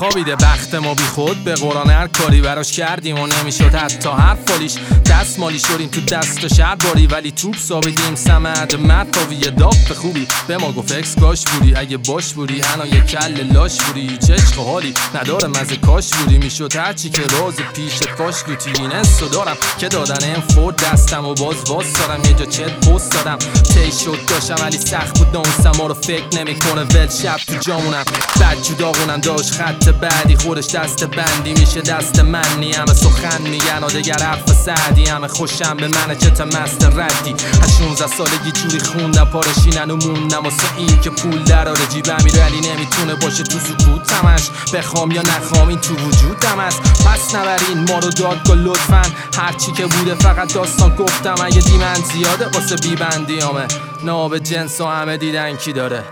خوابیده بخت ما بی خود به قرآن هر کاری براش کردیم و نمیشد حتی هر فالیش دست مالی شدیم تو دست و شهر باری ولی توپ سابیدیم سمد مرد یه داغ خوبی به ما گفت اکس کاش بودی اگه باش بودی هنو یه کل لاش بودی چه عشق و حالی نداره مزه کاش بودی میشد هرچی که راز پیشت کاش گوتی این حسو دارم که دادن این فورد دستم و باز دارم یه جا چت پست دادم تی شد داشتم ولی سخت بود ناموسم ما رو فکر نمیکنه ول شب تو جامونم بد جداغونم داشت خط بعدی خودش دست بندی میشه دست منی همه سخن میگن و دگر حرف سعدی همه خوشم به من چت مست ردی از 16 سالگی جوری خوندم پارشینن و موندم واسه این که پول دراره جیبم میره ولی نمیتونه باشه تو سکوتمش بخوام یا نخوام این تو وجودم است پس نبرین ما رو دادگاه لطفا هرچی که بوده فقط داستان گفتم اگه دیمن زیاده واسه بیبندیامه ناب جنس و همه دیدن کی داره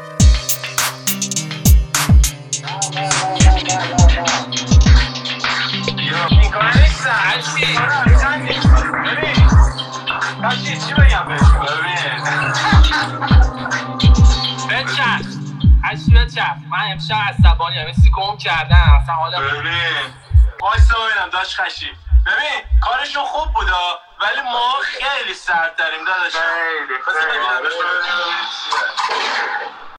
من امشب عصبانی هم سی گم کردم اصلا حالا ببین وایسا ببینم داشت خشی ببین کارشون خوب بودا ولی ما خیلی سرد داریم داداش خیلی